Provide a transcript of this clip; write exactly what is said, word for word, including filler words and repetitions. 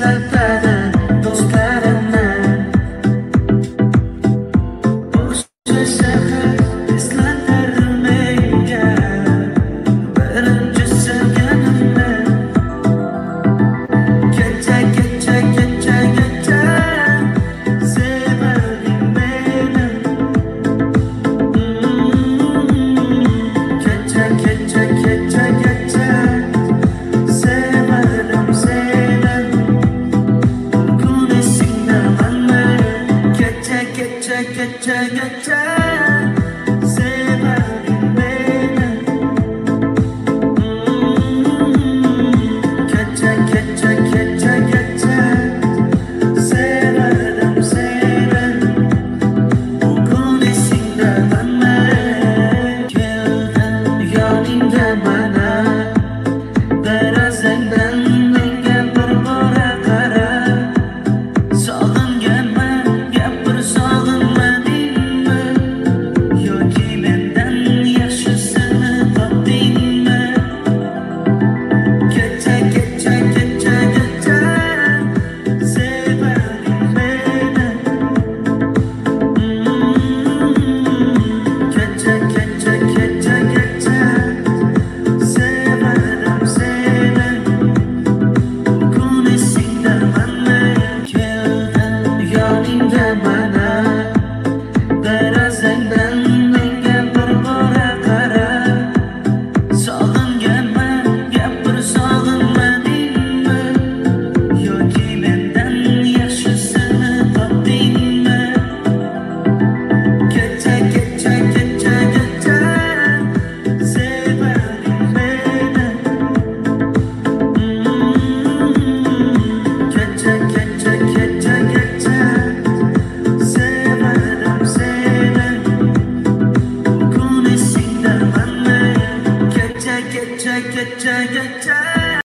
eslatadi do'stlarimni. O'sha shahar eslatar menga birinchi sevganimni. Kecha kecha kecha kecha sevarding meni. Kecha kecha kecha kecha sevardim seni. Bugun esingdamanmi? Kecha kecha kecha kecha sevarding meni. Kecha kecha kecha kecha sevardim seni. Bugun esingdamanmi? Keldim yoningga mana, derazangdan menga bir bora qara. Sog'inganman, gapir sog'inmadingmi? Yoki mendan yaxshisini topdingmi? Kecha kecha kecha kecha sevarding meni. Kecha kecha kecha kecha sevardim seni. Bugun esingdamanmi? Keldim yoningga mana, derazangdan menga bir bora qara. Sog'inganman, gapir sog'inmadingmi? Yoki mendan yaxshisini topdingmi? Kecha kecha kecha kecha sevarding meni. Kecha kecha kecha kecha sevardim seni. Bugun esingdamanmi? Kecha kecha kecha kecha